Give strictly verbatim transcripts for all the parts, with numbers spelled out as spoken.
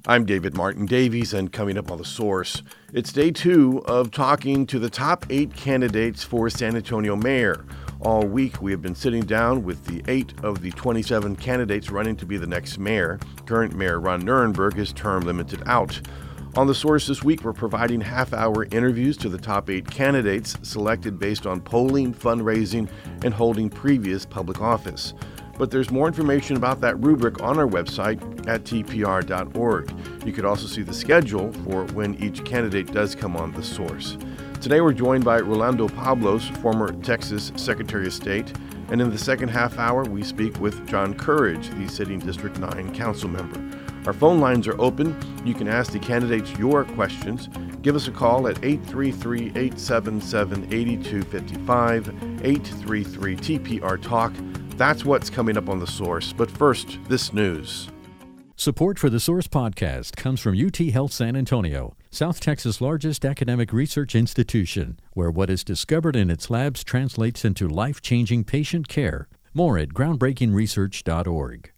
I'm David Martin Davies, and coming up on The Source, it's day two of talking to the top eight candidates for San Antonio mayor. All week, we have been sitting down with the eight of the twenty-seven candidates running to be the next mayor. Current Mayor Ron Nirenberg is term limited out. On The Source this week, we're providing half-hour interviews to the top eight candidates selected based on polling, fundraising, and holding previous public office. But there's more information about that rubric on our website at T P R dot org. You could also see the schedule for when each candidate does come on The Source. Today we're joined by Rolando Pablos, former Texas Secretary of State, and in the second half hour we speak with John Courage, the sitting District nine council member. Our phone lines are open. You can ask the candidates your questions. Give us a call at eight three three, eight seven seven, eight two five five, eight three three T P R Talk. That's what's coming up on The Source. But first, this news. Support for The Source podcast comes from U T Health San Antonio, South Texas' largest academic research institution, where what is discovered in its labs translates into life-changing patient care. More at groundbreaking research dot org.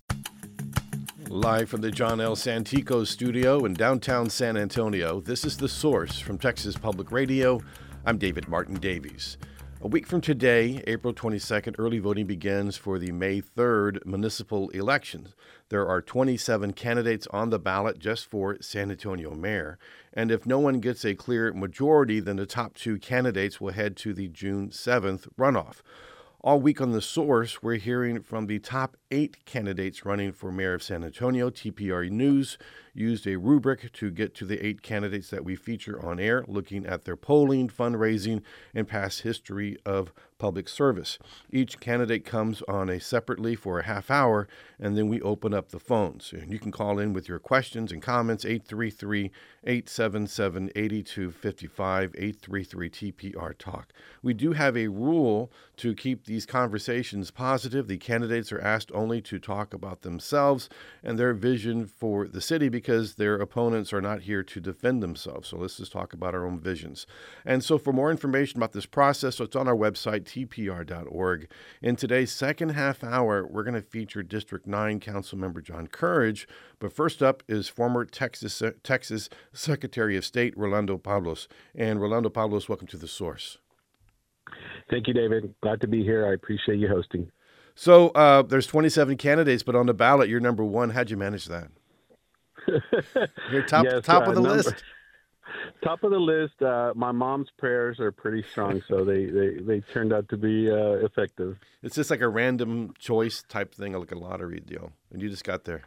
Live from the John L. Santico studio in downtown San Antonio, this is The Source from Texas Public Radio. I'm David Martin Davies. A week from today, April twenty-second, early voting begins for the May third municipal elections. There are twenty-seven candidates on the ballot just for San Antonio mayor. And if no one gets a clear majority, then the top two candidates will head to the June seventh runoff. All week on The Source, we're hearing from the top eight candidates running for mayor of San Antonio. T P R News used a rubric to get to the eight candidates that we feature on air, looking at their polling, fundraising, and past history of public service. Each candidate comes on a separately for a half hour, and then we open up the phones. And you can call in with your questions and comments, eight three three, eight seven seven, eight two five five, eight three three T P R Talk. We do have a rule to keep these conversations positive. The candidates are asked only to talk about themselves and their vision for the city because their opponents are not here to defend themselves. So let's just talk about our own visions. And so for more information about this process, so it's on our website, T P R dot org. In today's second half hour, we're going to feature District nine Council Member John Courage. But first up is former Texas Texas Secretary of State Rolando Pablos. And Rolando Pablos, welcome to The Source. Thank you, David. Glad to be here. I appreciate you hosting. So uh, there's twenty-seven candidates, but on the ballot, you're number one. How'd you manage that? You're top yes, top uh, of the number, list. Top of the list. Uh, my mom's prayers are pretty strong, so they, they, they turned out to be uh, effective. It's just like a random choice type thing, like a lottery deal, and you just got there.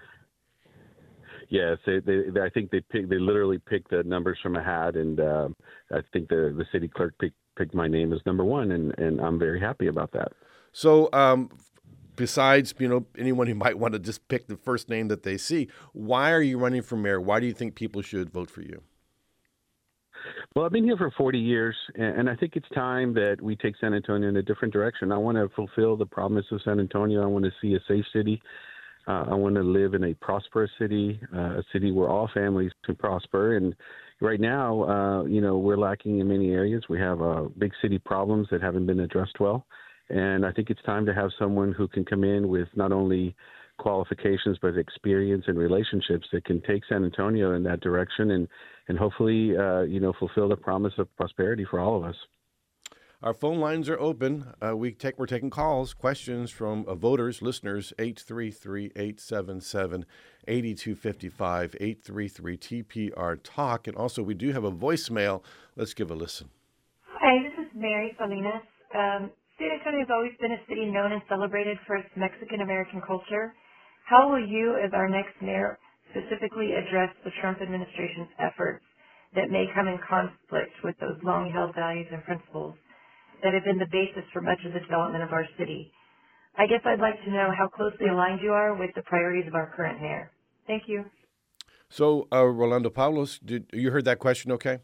Yes, they, they, they, I think they pick, they literally picked the numbers from a hat, and uh, I think the, the city clerk picked, picked my name as number one, and, and I'm very happy about that. So um, besides, you know, anyone who might want to just pick the first name that they see, why are you running for mayor? Why do you think people should vote for you? Well, I've been here for forty years, and I think it's time that we take San Antonio in a different direction. I want to fulfill the promise of San Antonio. I want to see a safe city. Uh, I want to live in a prosperous city, uh, a city where all families can prosper. And right now, uh, you know, we're lacking in many areas. We have uh, big city problems that haven't been addressed well. And I think it's time to have someone who can come in with not only qualifications, but experience and relationships that can take San Antonio in that direction and, and hopefully, uh, you know, fulfill the promise of prosperity for all of us. Our phone lines are open. Uh, we take, we're taking calls, questions from uh, voters, listeners, eight three three, eight seven seven, eight two five five, eight three three T P R Talk. And also, we do have a voicemail. Let's give a listen. Hi, this is Mary Salinas. Um, San Antonio has always been a city known and celebrated for its Mexican-American culture. How will you, as our next mayor, specifically address the Trump administration's efforts that may come in conflict with those long-held values and principles that have been the basis for much of the development of our city? I guess I'd like to know how closely aligned you are with the priorities of our current mayor. Thank you. So, uh, Rolando Pablos, did you heard that question okay?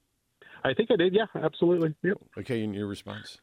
I think I did, yeah, absolutely. Yep. Okay, in your response?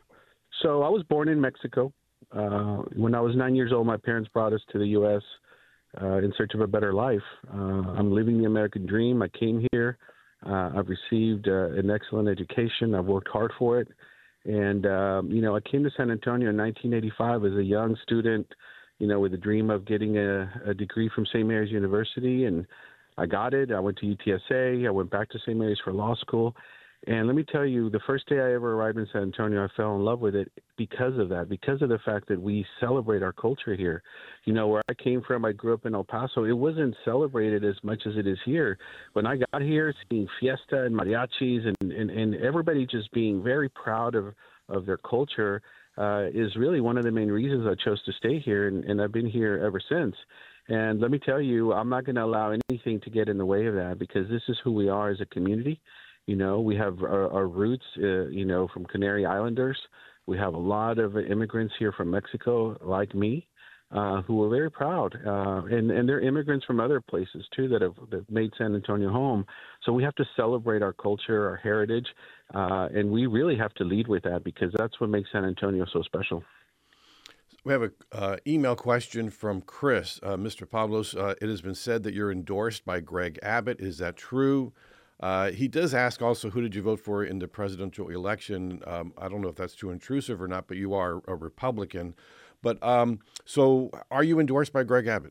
So I was born in Mexico. Uh, when I was nine years old, my parents brought us to the U S uh, in search of a better life. Uh, I'm living the American dream. I came here. Uh, I've received uh, an excellent education. I've worked hard for it. And, um, you know, I came to San Antonio in nineteen eighty-five as a young student, you know, with a dream of getting a, a degree from Saint Mary's University. And I got it. I went to U T S A. I went back to Saint Mary's for law school. And let me tell you, the first day I ever arrived in San Antonio, I fell in love with it because of that, because of the fact that we celebrate our culture here. You know, where I came from, I grew up in El Paso. It wasn't celebrated as much as it is here. When I got here, seeing fiesta and mariachis and, and, and everybody just being very proud of, of their culture uh, is really one of the main reasons I chose to stay here, and, and I've been here ever since. And let me tell you, I'm not going to allow anything to get in the way of that, because this is who we are as a community. You know, we have our, our roots, uh, you know, from Canary Islanders. We have a lot of immigrants here from Mexico, like me, uh, who are very proud. Uh, and, and they're immigrants from other places, too, that have, that have made San Antonio home. So we have to celebrate our culture, our heritage, uh, and we really have to lead with that, because that's what makes San Antonio so special. We have an uh, email question from Chris. Uh, Mister Pablos, uh, it has been said that you're endorsed by Greg Abbott. Is that true? Uh, he does ask also, who did you vote for in the presidential election? Um, I don't know if that's too intrusive or not, but you are a Republican. But um, so are you endorsed by Greg Abbott?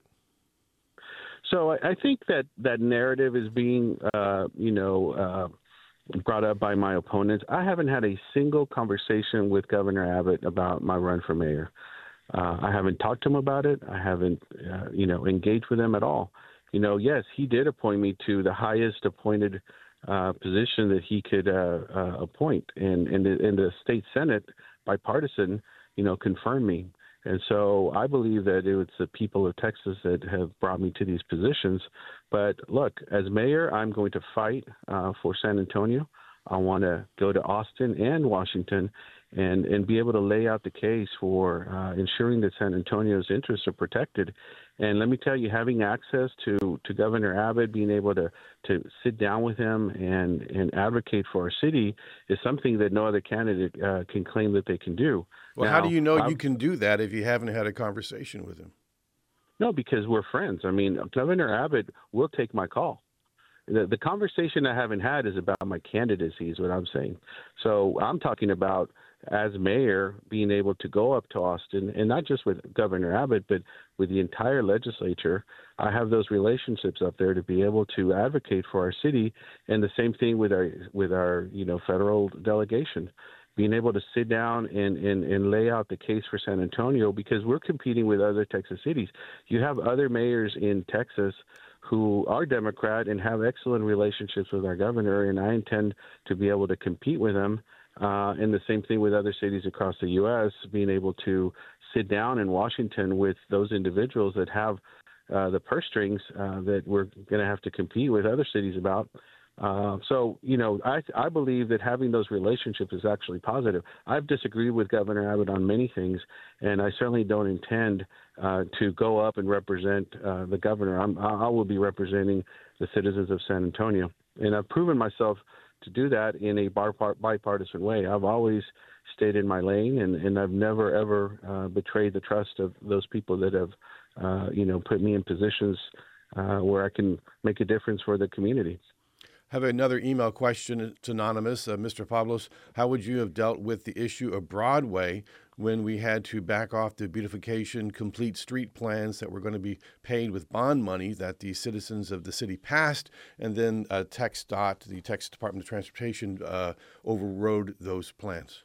So I, I think that that narrative is being, uh, you know, uh, brought up by my opponents. I haven't had a single conversation with Governor Abbott about my run for mayor. Uh, I haven't talked to him about it. I haven't, uh, you know, engaged with him at all. You know, yes, he did appoint me to the highest appointed uh, position that he could uh, uh, appoint. And, and, the, and the state Senate, bipartisan, you know, confirmed me. And so I believe that it was the people of Texas that have brought me to these positions. But look, as mayor, I'm going to fight uh, for San Antonio. I want to go to Austin and Washington and, and be able to lay out the case for uh, ensuring that San Antonio's interests are protected. And let me tell you, having access to, to Governor Abbott, being able to, to sit down with him and, and advocate for our city is something that no other candidate uh, can claim that they can do. Well, now, how do you know I'm, you can do that if you haven't had a conversation with him? No, because we're friends. I mean, Governor Abbott will take my call. The, the conversation I haven't had is about my candidacy, is what I'm saying. So I'm talking about, as mayor, being able to go up to Austin, and not just with Governor Abbott, but with the entire legislature. I have those relationships up there to be able to advocate for our city, and the same thing with our with our you know federal delegation. Being able to sit down and, and, and lay out the case for San Antonio, because we're competing with other Texas cities. You have other mayors in Texas who are Democrat and have excellent relationships with our governor, and I intend to be able to compete with them. Uh, and the same thing with other cities across the U S, being able to sit down in Washington with those individuals that have uh, the purse strings uh, that we're going to have to compete with other cities about. Uh, so, you know, I, I believe that having those relationships is actually positive. I've disagreed with Governor Abbott on many things, and I certainly don't intend uh, to go up and represent uh, the governor. I'm, I will be representing the citizens of San Antonio, and I've proven myself to do that in a bipartisan way. I've always stayed in my lane, and, and I've never, ever uh, betrayed the trust of those people that have, uh, you know, put me in positions uh, where I can make a difference for the community. Have another email question. It's anonymous. Uh, Mister Pablos, how would you have dealt with the issue of Broadway when we had to back off the beautification, complete street plans that were going to be paid with bond money that the citizens of the city passed, and then uh, TxDOT, the Texas Department of Transportation, uh, overrode those plans?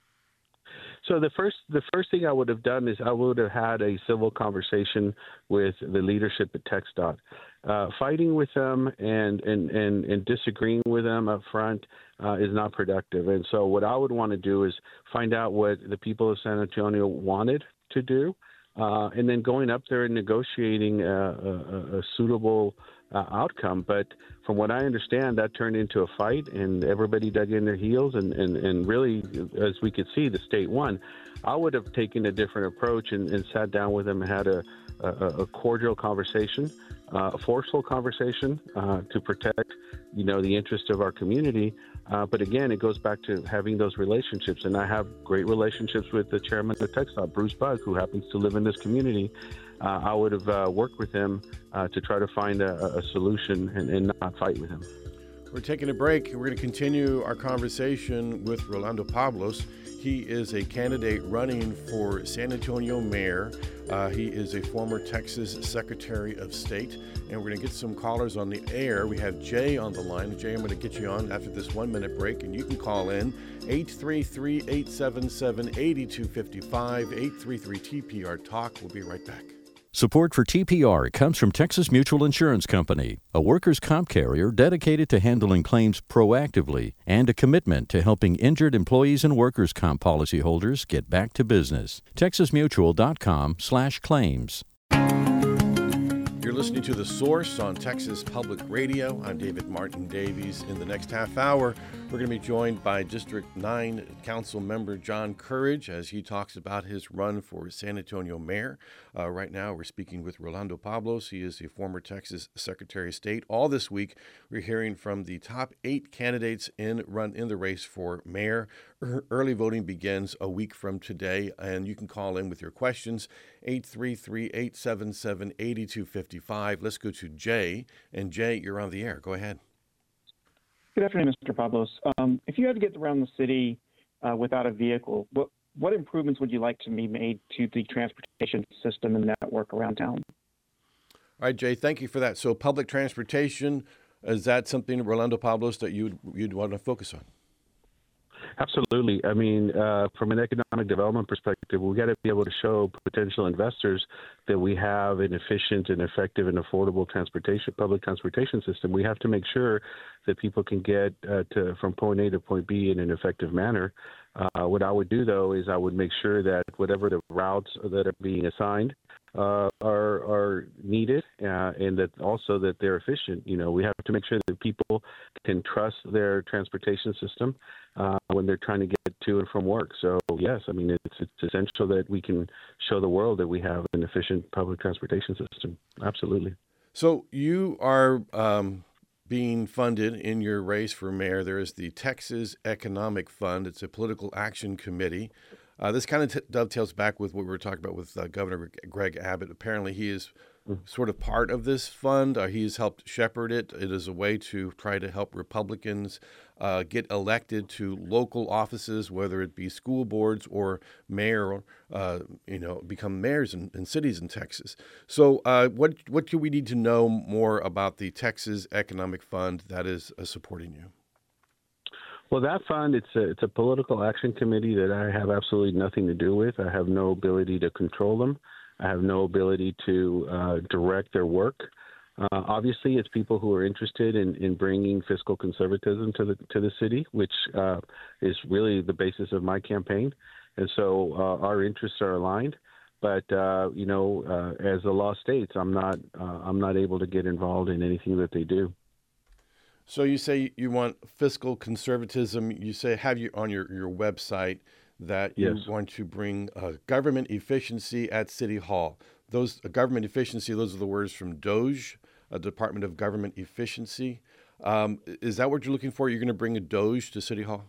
So the first the first thing I would have done is I would have had a civil conversation with the leadership at TxDOT. Uh, fighting with them and, and, and, and disagreeing with them up front uh, is not productive. And so what I would want to do is find out what the people of San Antonio wanted to do, uh, and then going up there and negotiating a, a, a suitable uh, outcome. But from what I understand, that turned into a fight, and everybody dug in their heels, and, and, and really, as we could see, the state won. I would have taken a different approach and, and sat down with them and had a, a, a cordial conversation, uh, a forceful conversation uh, to protect, you know, the interest of our community. Uh, but again, it goes back to having those relationships. And I have great relationships with the chairman of TxDOT, Bruce Bug, who happens to live in this community. Uh, I would have uh, worked with him uh, to try to find a, a solution and, and not fight with him. We're taking a break. We're going to continue our conversation with Rolando Pablos. He is a candidate running for San Antonio mayor. Uh, he is a former Texas Secretary of State. And we're going to get some callers on the air. We have Jay on the line. Jay, I'm going to get you on after this one-minute break, and you can call in eight three three, eight seven seven, eight two five five, eight three three T P R Talk. We'll be right back. Support for T P R comes from Texas Mutual Insurance Company, a workers' comp carrier dedicated to handling claims proactively and a commitment to helping injured employees and workers' comp policyholders get back to business. texas mutual dot com slash claims. You're listening to The Source on Texas Public Radio. I'm David Martin Davies. In the next half hour, we're going to be joined by District nine Council Member John Courage as he talks about his run for San Antonio mayor. Uh, right now, we're speaking with Rolando Pablos. He is a former Texas Secretary of State. All this week, we're hearing from the top eight candidates in run in the race for mayor. Early voting begins a week from today, and you can call in with your questions, eight three three, eight seven seven, eight two five five. Let's go to Jay. And Jay, you're on the air. Go ahead. Good afternoon, Mister Pablos. Um, if you had to get around the city uh, without a vehicle, what, what improvements would you like to be made to the transportation system and network around town? All right, Jay, thank you for that. So public transportation, is that something, Rolando Pablos, that you'd, you'd want to focus on? Absolutely. I mean, uh, from an economic development perspective, we got to be able to show potential investors that we have an efficient and effective and affordable transportation, public transportation system. We have to make sure that people can get uh, to from point A to point B in an effective manner. Uh, what I would do, though, is I would make sure that whatever the routes that are being assigned uh, are are needed, uh, and that also that they're efficient. You know, we have to make sure that people can trust their transportation system uh, when they're trying to get to and from work. So, yes, I mean, it's, it's essential that we can show the world that we have an efficient public transportation system. Absolutely. So you are um, being funded in your race for mayor. There is the Texas Economic Fund. It's a political action committee. Uh, this kind of t- dovetails back with what we were talking about with uh, Governor Greg Abbott. Apparently, he is sort of part of this fund. Uh, he's helped shepherd it. It is a way to try to help Republicans uh, get elected to local offices, whether it be school boards or mayor, uh, you know, become mayors in, in cities in Texas. So uh, what what do we need to know more about the Texas Economic Fund that is uh, supporting you? Well, that fund, it's a, it's a political action committee that I have absolutely nothing to do with. I have no ability to control them. I have no ability to uh, direct their work. Uh, obviously, it's people who are interested in, in bringing fiscal conservatism to the to the city, which uh, is really the basis of my campaign. And so uh, our interests are aligned. But uh, you know, uh, as the law states, I'm not uh, I'm not able to get involved in anything that they do. So you say you want fiscal conservatism. You say have you on your, your website that you yes. want to bring uh, government efficiency at City Hall. Those uh, government efficiency, those are the words from DOGE, uh, Department of Government Efficiency. Um, is that what you're looking for? You're going to bring a DOGE to City Hall?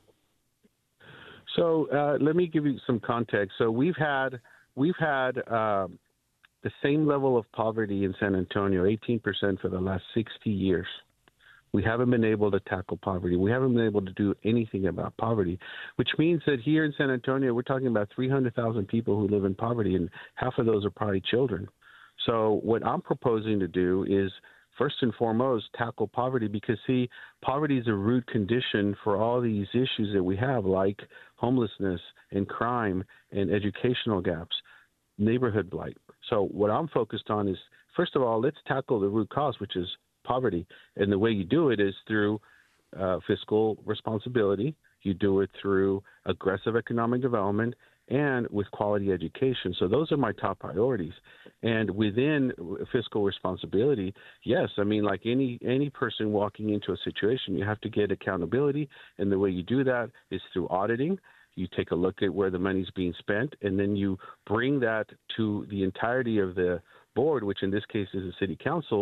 So uh, let me give you some context. So we've had we've had uh, the same level of poverty in San Antonio, eighteen percent for the last sixty years. We haven't been able to tackle poverty. We haven't been able to do anything about poverty, which means that here in San Antonio, we're talking about three hundred thousand people who live in poverty, and half of those are probably children. So what I'm proposing to do is, first and foremost, tackle poverty because, see, poverty is a root condition for all these issues that we have, like homelessness and crime and educational gaps, neighborhood blight. So what I'm focused on is, first of all, let's tackle the root cause, which is poverty. And the way you do it is through uh, fiscal responsibility. You do it through aggressive economic development and with quality education. So those are my top priorities. And within fiscal responsibility, yes, I mean, like any any person walking into a situation, you have to get accountability. And the way you do that is through auditing. You take a look at where the money's being spent, and then you bring that to the entirety of the board, which in this case is the city council,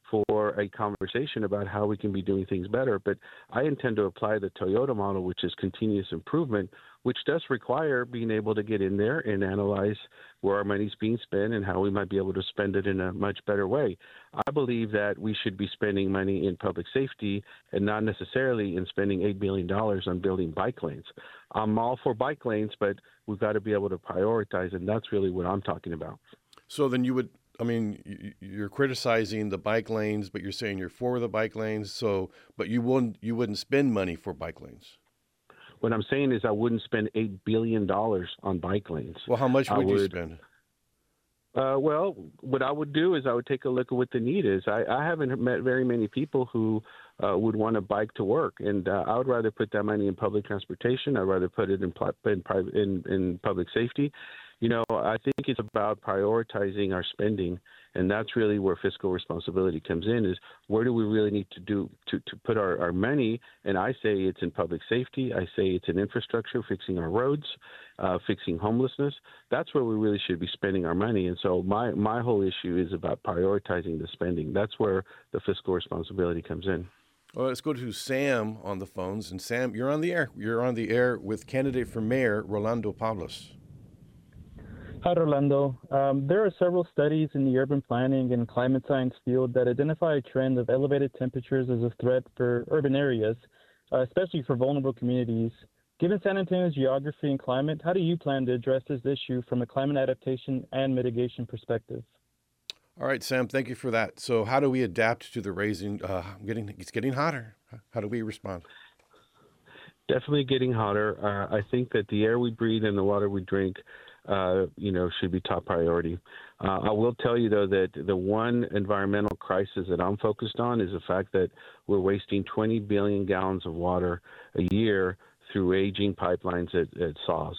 for a conversation about how we can be doing things better. But I intend to apply the Toyota model, which is continuous improvement, which does require being able to get in there and analyze where our money's being spent and how we might be able to spend it in a much better way. I believe that we should be spending money in public safety and not necessarily in spending eight billion dollars on building bike lanes. I'm all for bike lanes, but we've got to be able to prioritize, and that's really what I'm talking about. So then you would, I mean, you're criticizing the bike lanes, but you're saying you're for the bike lanes. So, but you wouldn't, you wouldn't spend money for bike lanes. What I'm saying is I wouldn't spend eight billion dollars on bike lanes. Well, how much would, would you spend? Uh, well, what I would do is I would take a look at what the need is. I, I haven't met very many people who uh, would want to bike to work, and uh, I would rather put that money in public transportation. I'd rather put it in, in, private, in, in public safety. You know, I think it's about prioritizing our spending, and that's really where fiscal responsibility comes in, is where do we really need to do to, to put our, our money? And I say it's in public safety. I say it's in infrastructure, fixing our roads, uh, fixing homelessness. That's where we really should be spending our money. And so my, my whole issue is about prioritizing the spending. That's where the fiscal responsibility comes in. Well, let's go to Sam on the phones. And Sam, you're on the air. You're on the air with candidate for mayor, Rolando Pablos. Hi, Rolando. Um, there are several studies in the urban planning and climate science field that identify a trend of elevated temperatures as a threat for urban areas, uh, especially for vulnerable communities. Given San Antonio's geography and climate, how do you plan to address this issue from a climate adaptation and mitigation perspective? All right, Sam, thank you for that. So how do we adapt to the raising, uh, getting, it's getting hotter. How do we respond? Definitely getting hotter. Uh, I think that the air we breathe and the water we drink Uh, you know, should be top priority. Uh, I will tell you, though, that the one environmental crisis that I'm focused on is the fact that we're wasting twenty billion gallons of water a year through aging pipelines at, at S A W S.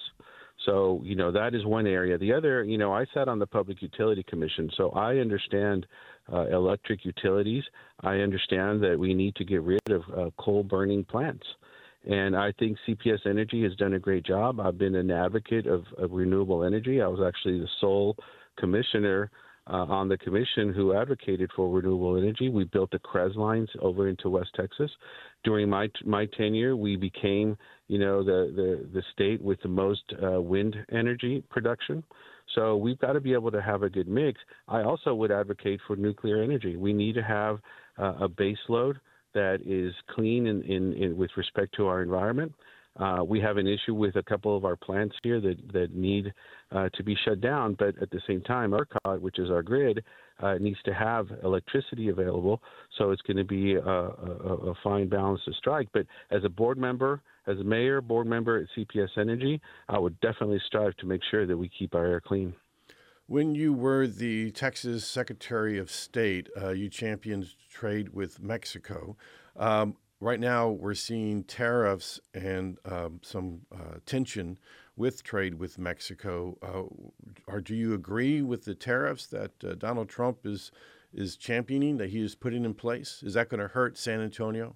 So, you know, that is one area. The other, you know, I sat on the Public Utility Commission, so I understand uh, electric utilities. I understand that we need to get rid of uh, coal-burning plants. And I think C P S Energy has done a great job. I've been an advocate of, of renewable energy. I was actually the sole commissioner uh, on the commission who advocated for renewable energy. We built the C R E S lines over into West Texas. During my my tenure, we became, you know, the, the, the state with the most uh, wind energy production. So we've got to be able to have a good mix. I also would advocate for nuclear energy. We need to have uh, a base load that is clean in, in, in with respect to our environment. Uh, we have an issue with a couple of our plants here that, that need uh, to be shut down, but at the same time, ERCOT, which is our grid, uh, needs to have electricity available, so it's going to be a, a, a fine balance to strike. But as a board member, as a mayor, board member at C P S Energy, I would definitely strive to make sure that we keep our air clean. When you were the Texas Secretary of State, uh, you championed trade with Mexico. Um, right now, we're seeing tariffs and um, some uh, tension with trade with Mexico. Uh, or do you agree with the tariffs that uh, Donald Trump is is championing, that he is putting in place? Is that going to hurt San Antonio?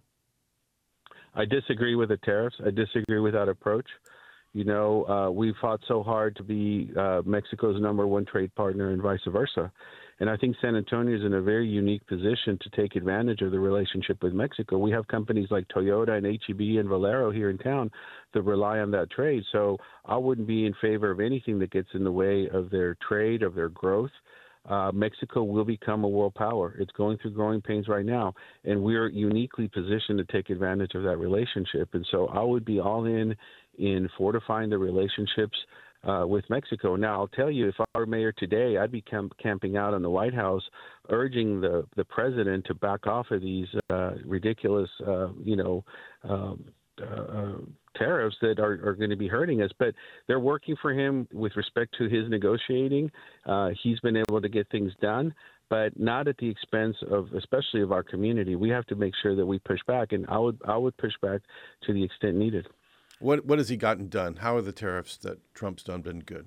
I disagree with the tariffs. I disagree with that approach. You know, uh, we fought so hard to be uh, Mexico's number one trade partner and vice versa. And I think San Antonio is in a very unique position to take advantage of the relationship with Mexico. We have companies like Toyota and H E B and Valero here in town that rely on that trade. So I wouldn't be in favor of anything that gets in the way of their trade, of their growth. Uh, Mexico will become a world power. It's going through growing pains right now, and we're uniquely positioned to take advantage of that relationship. And so I would be all in in fortifying the relationships uh, with Mexico. Now, I'll tell you, if I were mayor today, I'd be camp- camping out on the White House, urging the, the president to back off of these uh, ridiculous, uh, you know, um, uh, tariffs that are, are going to be hurting us. But they're working for him with respect to his negotiating. Uh, he's been able to get things done, but not at the expense of, especially of our community. We have to make sure that we push back, and I would I would push back to the extent needed. What what has he gotten done? How are the tariffs that Trump's done been good?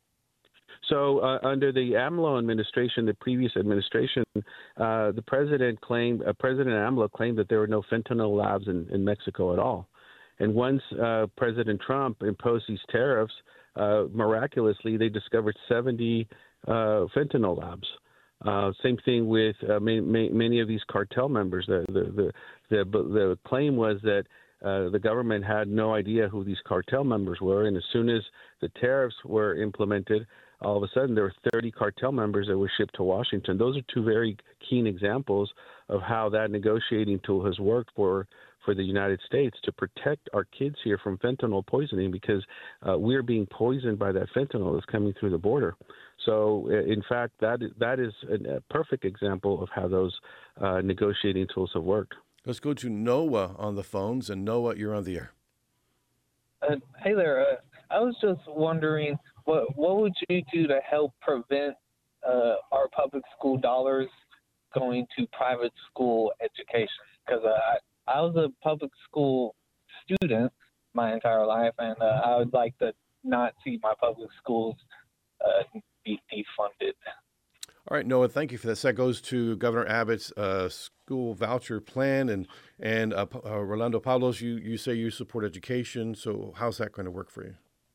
So uh, under the AMLO administration, the previous administration, uh, the president claimed, uh, President AMLO claimed that there were no fentanyl labs in, in Mexico at all. And once uh, President Trump imposed these tariffs, uh, miraculously they discovered seventy uh, fentanyl labs. Uh, same thing with uh, many, many of these cartel members. The the the the, the claim was that uh, the government had no idea who these cartel members were, and as soon as the tariffs were implemented, all of a sudden there were thirty cartel members that were shipped to Washington. Those are two very keen examples of how that negotiating tool has worked for for the United States to protect our kids here from fentanyl poisoning, because uh, we're being poisoned by that fentanyl that's coming through the border. So, in fact, that that is a perfect example of how those uh, negotiating tools have worked. Let's go to Noah on the phones. And Noah, you're on the air. Uh, hey there. Uh, I was just wondering, what what would you do to help prevent uh, our public school dollars going to private school education? Because uh, I, I was a public school student my entire life, and uh, I would like to not see my public schools uh, be defunded. All right, Noah, thank you for this. That goes to Governor Abbott's uh, school voucher plan. And and uh, uh, Rolando Pablos, you, you say you support education. So how's that going to work for you?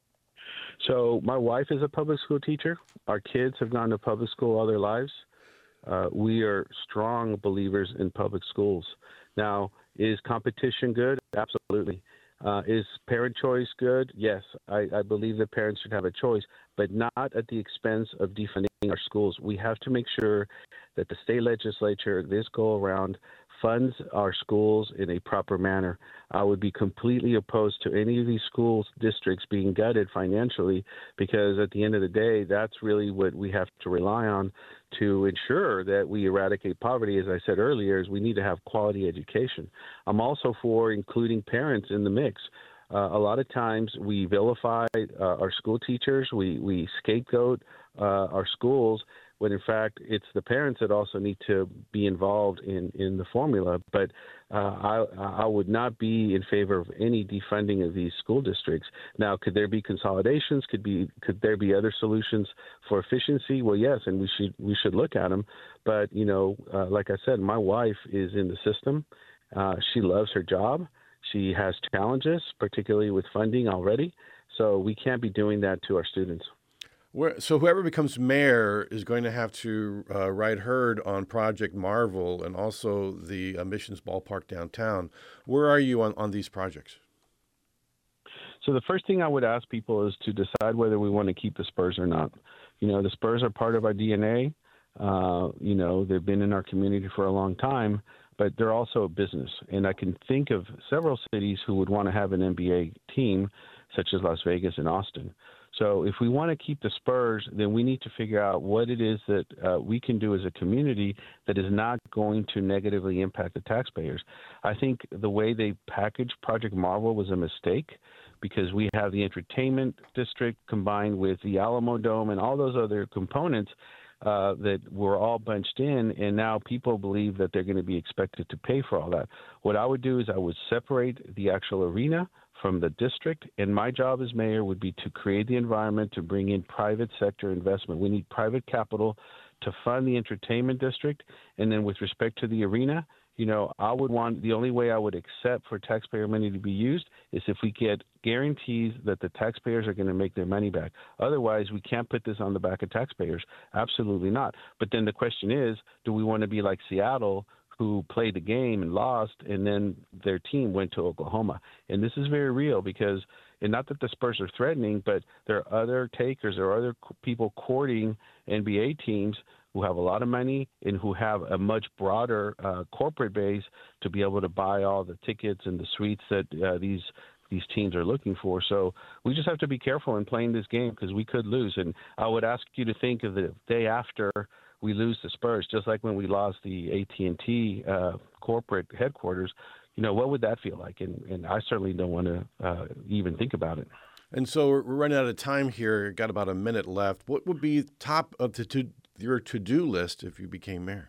So my wife is a public school teacher. Our kids have gone to public school all their lives. Uh, we are strong believers in public schools. Now, is competition good? Absolutely. Uh, is parent choice good? Yes, I, I believe that parents should have a choice, but not at the expense of defunding our schools. We have to make sure that the state legislature this go around funds our schools in a proper manner. I would be completely opposed to any of these schools districts being gutted financially, because at the end of the day, that's really what we have to rely on to ensure that we eradicate poverty. As I said earlier, is we need to have quality education. I'm also for including parents in the mix. Uh, a lot of times we vilify uh, our school teachers, we, we scapegoat uh, our schools, when in fact it's the parents that also need to be involved in, in the formula. But uh, I, I would not be in favor of any defunding of these school districts. Now, could there be consolidations? Could be could there be other solutions for efficiency? Well, yes, and we should we should look at them. But you know, uh, like I said, my wife is in the system. Uh, she loves her job. She has challenges, particularly with funding already. So we can't be doing that to our students. Where, so whoever becomes mayor is going to have to uh, ride herd on Project Marvel and also the uh, Missions Ballpark downtown. Where are you on, on these projects? So the first thing I would ask people is to decide whether we want to keep the Spurs or not. You know, the Spurs are part of our D N A. Uh, you know, they've been in our community for a long time, but they're also a business. And I can think of several cities who would want to have an N B A team, such as Las Vegas and Austin. So if we want to keep the Spurs, then we need to figure out what it is that uh, we can do as a community that is not going to negatively impact the taxpayers. I think the way they packaged Project Marvel was a mistake, because we have the entertainment district combined with the Alamo Dome and all those other components uh, that were all bunched in, and now people believe that they're going to be expected to pay for all that. What I would do is I would separate the actual arena from the district, and my job as mayor would be to create the environment to bring in private sector investment. We need private capital to fund the entertainment district, and then with respect to the arena, you know, I would want, the only way I would accept for taxpayer money to be used is if we get guarantees that the taxpayers are going to make their money back. Otherwise, we can't put this on the back of taxpayers. Absolutely not. But then the question is, do we want to be like Seattle, who played the game and lost, and then their team went to Oklahoma? And this is very real, because, and not that the Spurs are threatening, but there are other takers, there are other people courting N B A teams who have a lot of money and who have a much broader uh, corporate base to be able to buy all the tickets and the suites that uh, these these teams are looking for. So we just have to be careful in playing this game, because we could lose. And I would ask you to think of the day after we lose the Spurs, just like when we lost the A T and T uh, corporate headquarters. You know, what would that feel like? And, and I certainly don't want to uh, even think about it. And so we're running out of time here. Got about a minute left. What would be top of the to, your to-do list if you became mayor?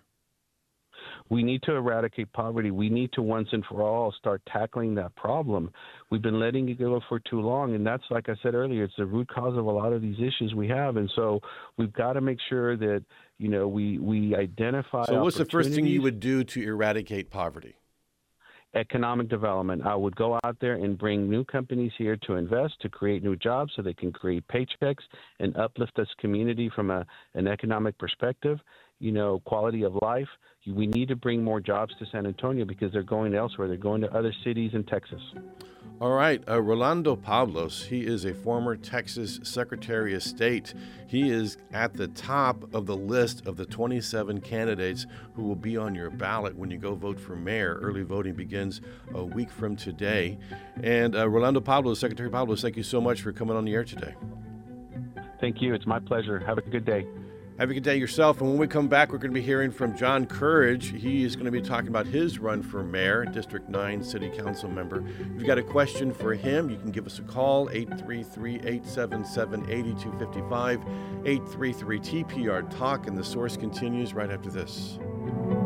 We need to eradicate poverty. We need to once and for all start tackling that problem. We've been letting it go for too long, and that's, like I said earlier, it's the root cause of a lot of these issues we have. And so we've got to make sure that, you know, we, we identify. So what's the first thing you would do to eradicate poverty? Economic development. I would go out there and bring new companies here to invest, to create new jobs so they can create paychecks and uplift this community from a, an economic perspective. you know, quality of life. We need to bring more jobs to San Antonio because they're going elsewhere. They're going to other cities in Texas. All right, uh, Rolando Pablos, he is a former Texas Secretary of State. He is at the top of the list of the twenty-seven candidates who will be on your ballot when you go vote for mayor. Early voting begins a week from today. And uh, Rolando Pablos, Secretary Pablos, thank you so much for coming on the air today. Thank you. It's my pleasure. Have a good day. Have a good day yourself. And when we come back, we're going to be hearing from John Courage. He is going to be talking about his run for mayor, District nine City Council member. If you've got a question for him, you can give us a call, eight three three, eight seven seven, eight two five five, eight three three T P R Talk, and the source continues right after this.